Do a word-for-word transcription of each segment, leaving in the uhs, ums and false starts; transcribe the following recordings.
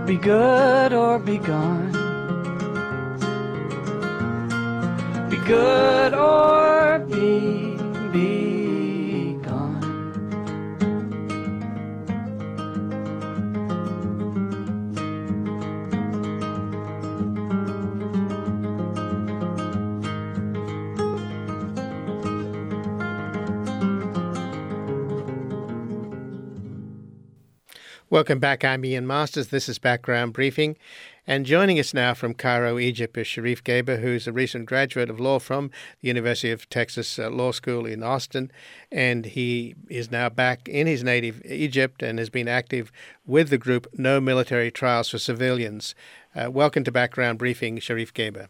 Be good or be gone. Be good or be, be gone. Welcome back, I'm Ian Masters. This is Background Briefing. And joining us now from Cairo, Egypt, is Sherif Ghaber, who's a recent graduate of law from the University of Texas uh, Law School in Austin. And he is now back in his native Egypt and has been active with the group No Military Trials for Civilians. Uh, welcome to Background Briefing, Sherif Ghaber.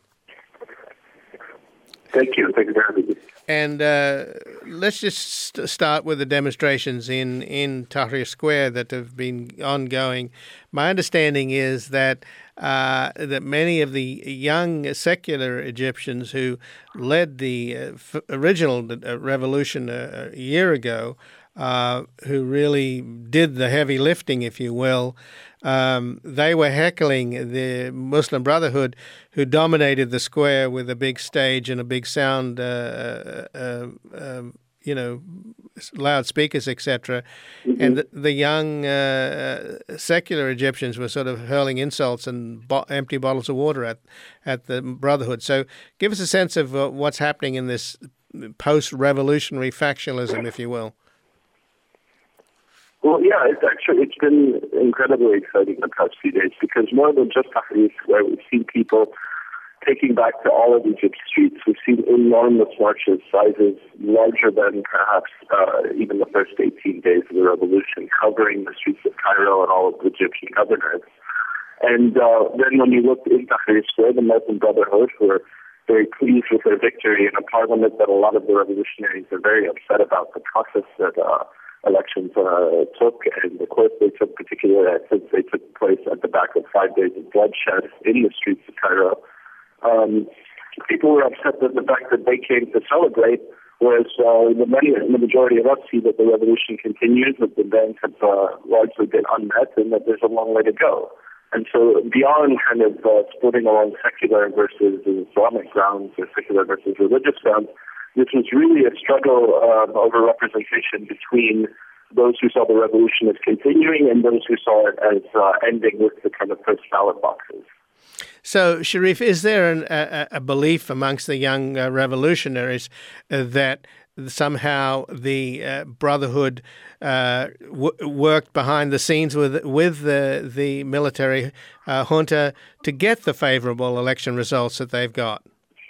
Thank you. Thank you for having me. And uh, let's just st- start with the demonstrations in, in Tahrir Square that have been ongoing. My understanding is that uh, that many of the young secular Egyptians who led the uh, f- original uh, revolution a, a year ago, uh, who really did the heavy lifting, if you will, Um, they were heckling the Muslim Brotherhood, who dominated the square with a big stage and a big sound, uh, uh, uh, you know, loudspeakers, et cetera. Mm-hmm. And the, the young uh, secular Egyptians were sort of hurling insults and bo- empty bottles of water at, at the Brotherhood. So give us a sense of uh, what's happening in this post-revolutionary factionalism, if you will. Well, yeah, it's actually, it's been incredibly exciting the past few days because more than just Tahrir Square, we've seen people taking back to all of Egypt's streets. We've seen enormous marches, sizes larger than perhaps uh, even the first eighteen days of the revolution, covering the streets of Cairo and all of the Egyptian governorates. And uh, then when you look in Tahrir Square, the Muslim Brotherhood, who are very pleased with their victory in a parliament that a lot of the revolutionaries are very upset about the process that uh, elections uh, took, and the course they took, particularly since they took place at the back of five days of bloodshed in the streets of Cairo. Um, people were upset with the fact that they came to celebrate, whereas uh, the, many, the majority of us see that the revolution continues, that the demands have uh, largely been unmet, and that there's a long way to go. And so beyond kind of uh, splitting along secular versus Islamic grounds or secular versus religious grounds, this was really a struggle um, over representation between those who saw the revolution as continuing and those who saw it as uh, ending with the kind of first ballot boxes. So, Sherif, is there an, a, a belief amongst the young uh, revolutionaries uh, that somehow the uh, Brotherhood uh, w- worked behind the scenes with with the, the military uh, junta to get the favorable election results that they've got?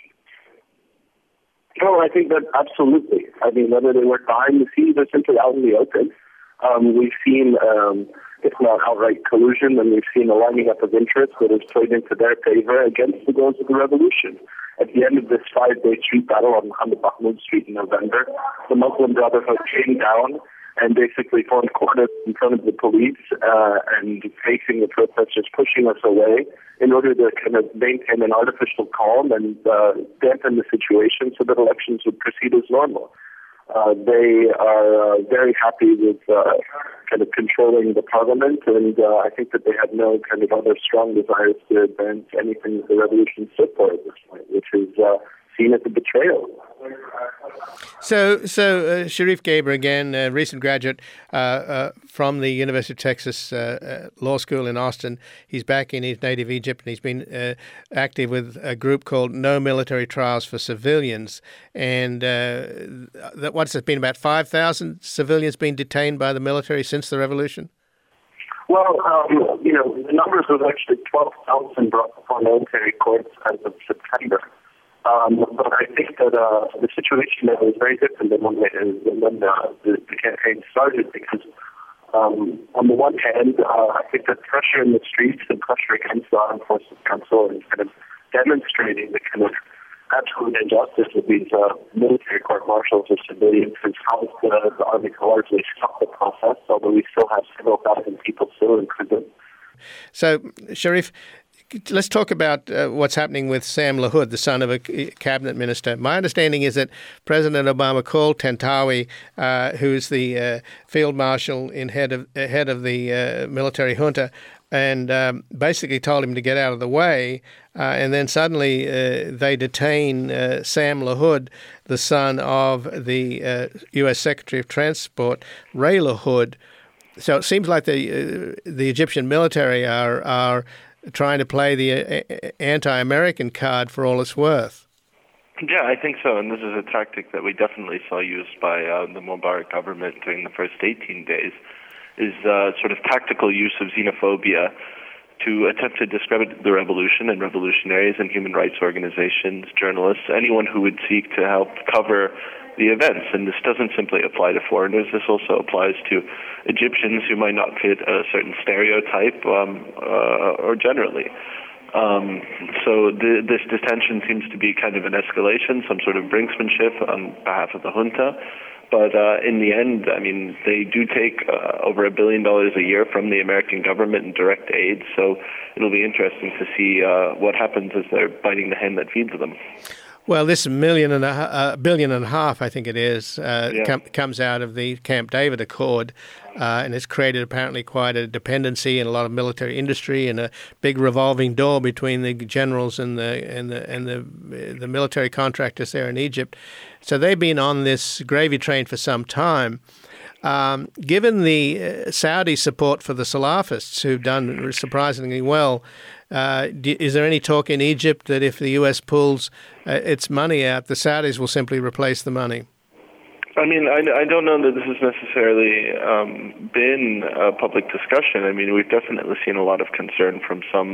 No, I think that absolutely. I mean, whether they work behind the scenes or simply out in the open, um, we've seen, um, if not outright collusion, then we've seen a lining up of interests that has played into their favor against the goals of the revolution. At the end of this five-day street battle on Mohammed Mahmoud Street in November, the Muslim Brotherhood came down and basically formed corners in front of the police uh, and facing the protesters, pushing us away in order to kind of maintain an artificial calm and uh, dampen the situation so that elections would proceed as normal. Uh, they are uh, very happy with uh, kind of controlling the parliament, and uh, I think that they have no kind of other strong desires to advance anything that the revolution stood for at this point, which is uh, seen as a betrayal. So, so uh, Sherif Ghaber, again, a recent graduate uh, uh, from the University of Texas uh, uh, Law School in Austin. He's back in his native Egypt, and he's been uh, active with a group called No Military Trials for Civilians. And uh, that, what's it been, about five thousand civilians been detained by the military since the revolution? Well, um, you know, the numbers was actually twelve thousand brought before military courts as of September. Um, but I think that uh, the situation now is very different than when, than when uh, the, the campaign started because, um, on the one hand, uh, I think that pressure in the streets and pressure against the Armed Forces Council is kind of demonstrating the kind of absolute injustice of these uh, military court-martials or civilians who's caused the, the army to largely stop the process, although we still have several thousand people still in prison. So, Sherif, let's talk about uh, what's happening with Sam LaHood, the son of a cabinet minister. My understanding is that President Obama called Tantawi, uh, who's the uh, field marshal in head of uh, head of the uh, military junta, and um, basically told him to get out of the way. Uh, and then suddenly uh, they detain uh, Sam LaHood, the son of the uh, U S Secretary of Transport, Ray LaHood. So it seems like the uh, the Egyptian military are are trying to play the uh, anti-American card for all it's worth. Yeah, I think so, and this is a tactic that we definitely saw used by uh, the Mubarak government during the first eighteen days, is uh, sort of tactical use of xenophobia to attempt to discredit the revolution and revolutionaries and human rights organizations, journalists, anyone who would seek to help cover the events. And this doesn't simply apply to foreigners. This also applies to Egyptians who might not fit a certain stereotype um, uh, or generally. Um, so the, this detention seems to be kind of an escalation, some sort of brinksmanship on behalf of the junta. But uh, in the end, I mean, they do take uh, over a billion dollars a year from the American government in direct aid. So it'll be interesting to see uh, what happens as they're biting the hand that feeds them. Well, this million and a uh, billion and a half, I think it is, uh, yeah. com- comes out of the Camp David Accord, uh, and it's created apparently quite a dependency in a lot of military industry and a big revolving door between the generals and the and the and the the military contractors there in Egypt. So they've been on this gravy train for some time. Um, given the uh, Saudi support for the Salafists, who've done surprisingly well, uh, d- is there any talk in Egypt that if the U S pulls uh, its money out, the Saudis will simply replace the money? I mean, I, I don't know that this has necessarily um, been a public discussion. I mean, we've definitely seen a lot of concern from some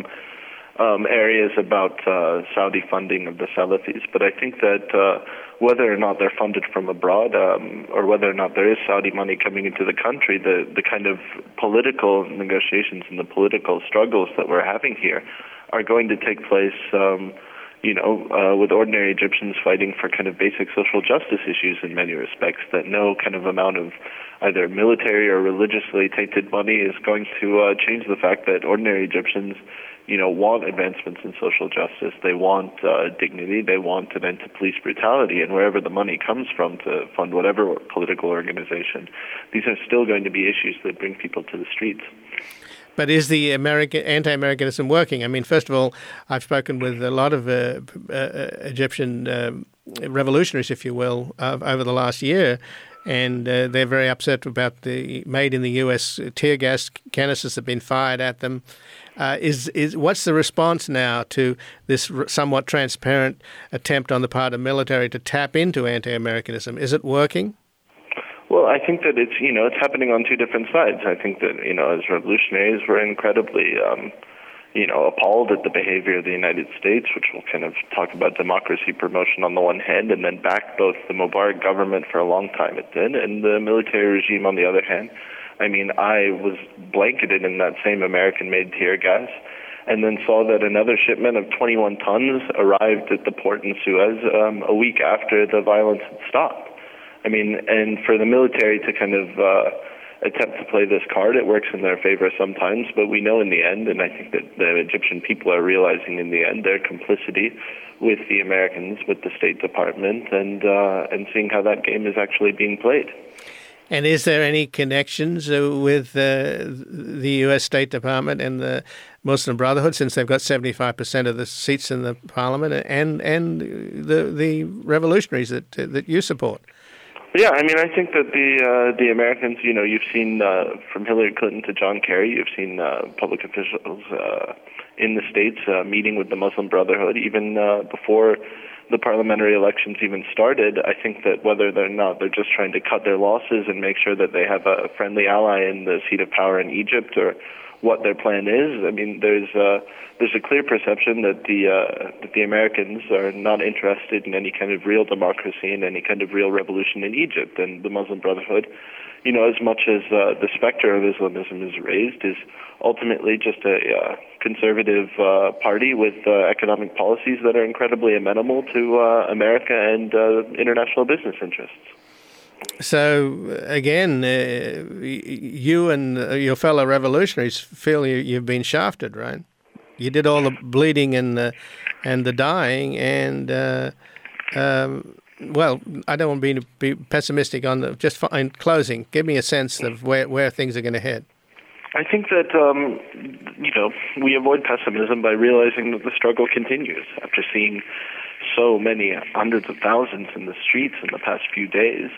um, areas about uh, Saudi funding of the Salafis, but I think that uh, whether or not they're funded from abroad um, or whether or not there is Saudi money coming into the country, the, the kind of political negotiations and the political struggles that we're having here are going to take place, um, you know, uh, with ordinary Egyptians fighting for kind of basic social justice issues in many respects, that no kind of amount of either military or religiously tainted money is going to uh, change the fact that ordinary Egyptians, you know, want advancements in social justice. They want uh, dignity. They want an end to police brutality. And wherever the money comes from to fund whatever political organization, these are still going to be issues that bring people to the streets. But is the American anti-Americanism working? I mean, first of all, I've spoken with a lot of uh, uh, Egyptian um, revolutionaries, if you will, uh, over the last year, and uh, they're very upset about the made in the U S tear gas canisters that have been fired at them. Uh, is is what's the response now to this somewhat transparent attempt on the part of military to tap into anti-Americanism? Is it working? Well, I think that it's, you know, it's happening on two different sides. I think that, you know, as revolutionaries, we're incredibly, um, you know, appalled at the behavior of the United States, which will kind of talk about democracy promotion on the one hand, and then back both the Mubarak government for a long time it did, and the military regime on the other hand. I mean, I was blanketed in that same American-made tear gas, and then saw that another shipment of twenty-one tons arrived at the port in Suez um, a week after the violence had stopped. I mean, and for the military to kind of uh, attempt to play this card, it works in their favor sometimes, but we know in the end, and I think that the Egyptian people are realizing in the end their complicity with the Americans, with the State Department, and uh, and seeing how that game is actually being played. And is there any connections uh, with uh, the U S State Department and the Muslim Brotherhood, since they've got seventy-five percent of the seats in the parliament, and and the the revolutionaries that that you support? Yeah, I mean, I think that the uh, the Americans, you know, you've seen uh, from Hillary Clinton to John Kerry, you've seen uh, public officials uh, in the States uh, meeting with the Muslim Brotherhood, even uh, before the parliamentary elections even started. I think that whether or not they're just trying to cut their losses and make sure that they have a friendly ally in the seat of power in Egypt, or what their plan is, I mean, there's uh, there's a clear perception that the uh, that the Americans are not interested in any kind of real democracy and any kind of real revolution in Egypt. And the Muslim Brotherhood, you know, as much as uh, the specter of Islamism is raised, is ultimately just a uh, conservative uh, party with uh, economic policies that are incredibly amenable to uh, America and uh, international business interests. So, again, uh, you and your fellow revolutionaries feel you, you've been shafted, right? You did all the bleeding and the, and the dying, and uh, um, well, I don't want to be, be pessimistic on the, just in closing. Give me a sense of where, where things are going to head. I think that, um, you know, we avoid pessimism by realizing that the struggle continues. After seeing so many hundreds of thousands in the streets in the past few days,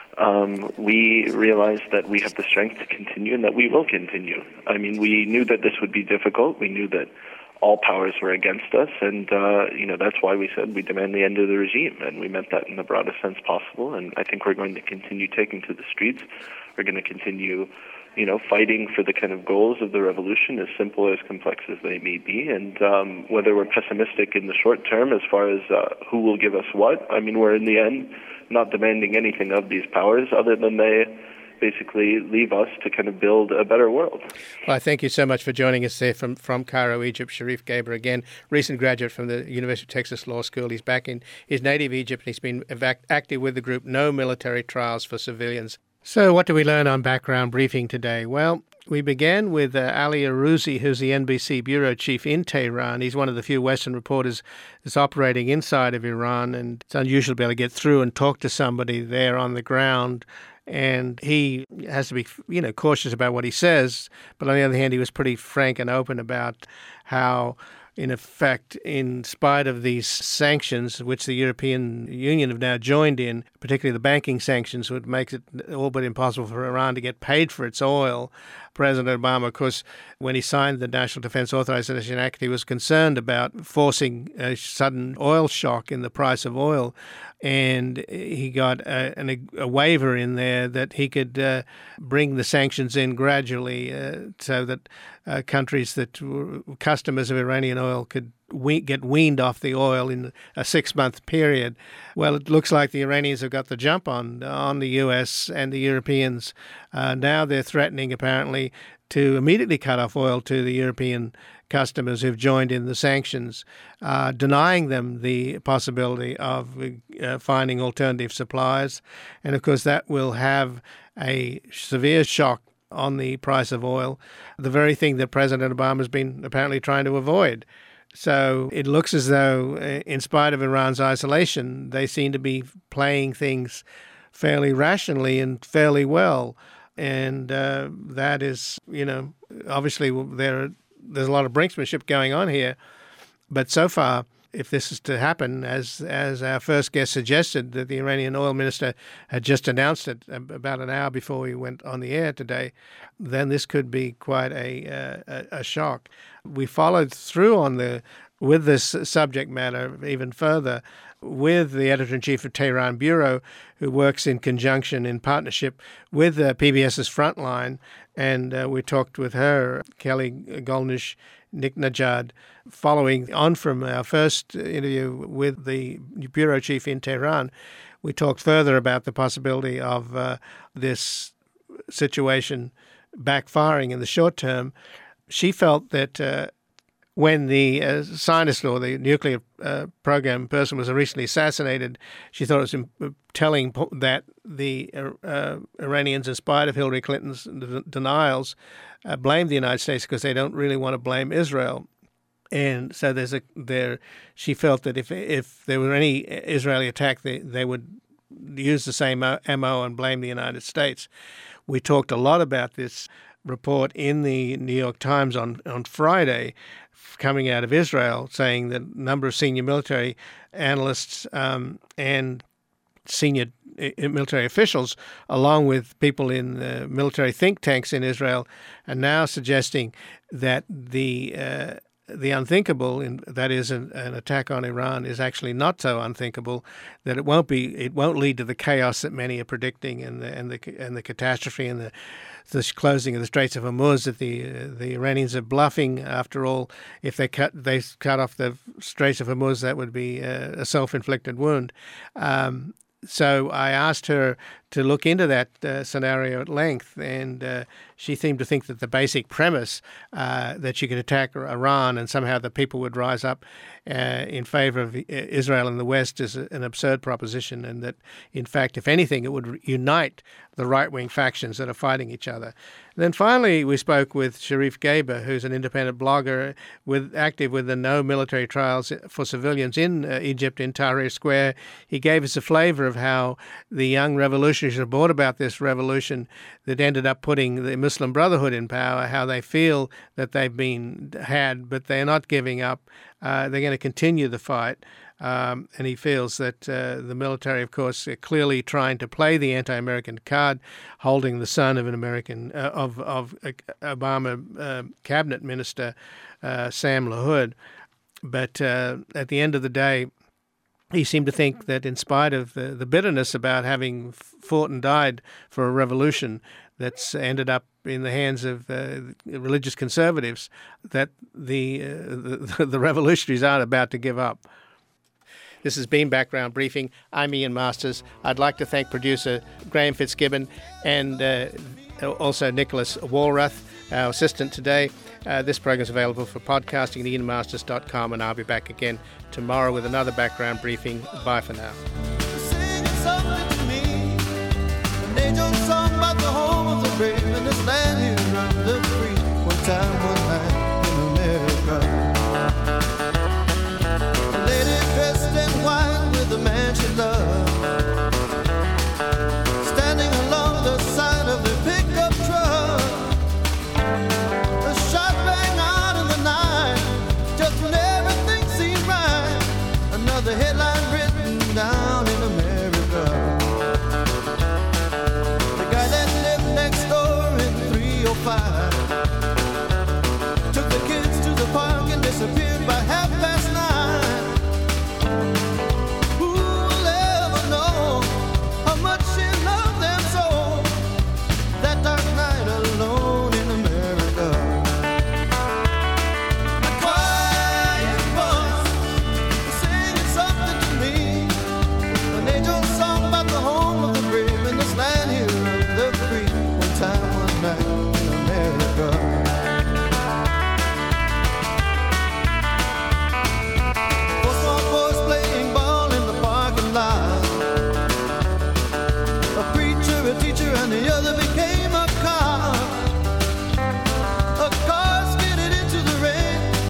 um, we realize that we have the strength to continue and that we will continue. I mean, we knew that this would be difficult. We knew that all powers were against us, and, uh, you know, that's why we said we demand the end of the regime, and we meant that in the broadest sense possible, and I think we're going to continue taking to the streets. We're going to continue, you know, fighting for the kind of goals of the revolution, as simple as complex as they may be, and um, whether we're pessimistic in the short term as far as uh, who will give us what, I mean, we're in the end not demanding anything of these powers other than they basically leave us to kind of build a better world. Well, thank you so much for joining us there from, from Cairo, Egypt. Sherif Gaber, again, recent graduate from the University of Texas Law School. He's back in his native Egypt, and he's been active with the group No Military Trials for Civilians. So what do we learn on Background Briefing today? Well, we began with uh, Ali Arouzi, who's the N B C bureau chief in Tehran. He's one of the few Western reporters that's operating inside of Iran, and it's unusual to be able to get through and talk to somebody there on the ground. And he has to be, you know, cautious about what he says. But on the other hand, he was pretty frank and open about how, in effect, in spite of these sanctions, which the European Union have now joined in, particularly the banking sanctions, which makes it all but impossible for Iran to get paid for its oil. President Obama, of course, when he signed the National Defense Authorization Act, he was concerned about forcing a sudden oil shock in the price of oil. And he got a, an, a waiver in there that he could uh, bring the sanctions in gradually uh, so that uh, countries that were customers of Iranian oil could we- get weaned off the oil in a six-month period. Well, it looks like the Iranians have got the jump on on the U S and the Europeans. Uh, now they're threatening, apparently, to immediately cut off oil to the European customers who've joined in the sanctions, uh, denying them the possibility of uh, finding alternative supplies. And, of course, that will have a severe shock on the price of oil, the very thing that President Obama has been apparently trying to avoid. So it looks as though, in spite of Iran's isolation, they seem to be playing things fairly rationally and fairly well. And uh, that is, you know, obviously there there's a lot of brinksmanship going on here. But so far, if this is to happen, as as our first guest suggested, that the Iranian oil minister had just announced it about an hour before we went on the air today, then this could be quite a a, a shock. We followed through on the with this subject matter even further with the editor-in-chief of Tehran Bureau, who works in conjunction, in partnership with uh, P B S's Frontline. And uh, we talked with her, Kelly Golnish Niknajad, following on from our first interview with the bureau chief in Tehran. We talked further about the possibility of uh, this situation backfiring in the short term. She felt that uh, when the uh, scientist or the nuclear uh, program person was recently assassinated, she thought it was telling that the uh, Iranians, in spite of Hillary Clinton's d- denials, uh, blamed the United States because they don't really want to blame Israel. And so there's a there. She felt that if if there were any Israeli attack, they they would use the same M O and blame the United States. We talked a lot about this report in the New York Times on on Friday, coming out of Israel, saying that a number of senior military analysts um, and senior military officials, along with people in uh, military think tanks in Israel, are now suggesting that the uh, the unthinkable, in, that is, an, an attack on Iran, is actually not so unthinkable. That it won't be, it won't lead to the chaos that many are predicting, and the and the and the catastrophe and the the closing of the Straits of Hormuz. That the uh, the Iranians are bluffing. After all, if they cut they cut off the Straits of Hormuz, that would be uh, a self-inflicted wound. Um, So I asked her to look into that uh, scenario at length, and uh, she seemed to think that the basic premise uh, that you could attack Iran and somehow the people would rise up uh, in favor of Israel in the West is an absurd proposition, and that, in fact, if anything, it would unite the right-wing factions that are fighting each other. And then finally, we spoke with Sharif Gaber, who's an independent blogger with active with the No Military Trials for Civilians in uh, Egypt, in Tahrir Square. He gave us a flavor of how the young revolutionaries have brought about this revolution that ended up putting the Muslim Brotherhood in power, how they feel that they've been had, but they're not giving up. Uh, they're going to continue the fight. Um, and he feels that uh, the military, of course, are clearly trying to play the anti-American card, holding the son of an American uh, of of uh, Obama uh, cabinet minister uh, Sam LaHood. But uh, at the end of the day, he seemed to think that, in spite of the, the bitterness about having fought and died for a revolution that's ended up in the hands of uh, religious conservatives, that the, uh, the the revolutionaries aren't about to give up. This has been Background Briefing. I'm Ian Masters. I'd like to thank producer Graham Fitzgibbon and uh, also Nicholas Walrath, our assistant today. Uh, this program is available for podcasting at ian masters dot com, and I'll be back again tomorrow with another Background Briefing. Bye for now. Sing something to me, an angel song about the home of the brave in this land here under the free. One time, one night in America. Dressed in white with the man she loved, standing along the side of the pickup truck. A shot rang out in the night, just when everything seemed right. Another headline written down in America. The guy that lived next door in three oh five took the kids to the park and disappeared by half